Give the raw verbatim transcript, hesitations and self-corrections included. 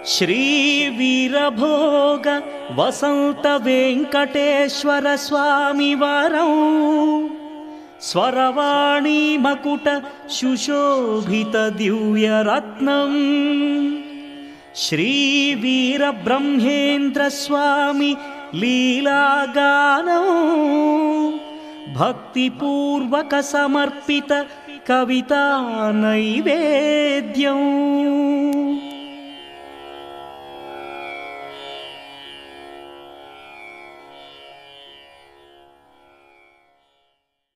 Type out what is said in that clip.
श्रीवीरभोग वसंत वेंकटेश्वर स्वामी वरं स्वरवाणी मकुट सुशोभित दिव्य रत्नम् श्रीवीरब्रह्मेन्द्र स्वामी लीलागानं भक्तिपूर्वक समर्पित कविता नैवेद्यम्।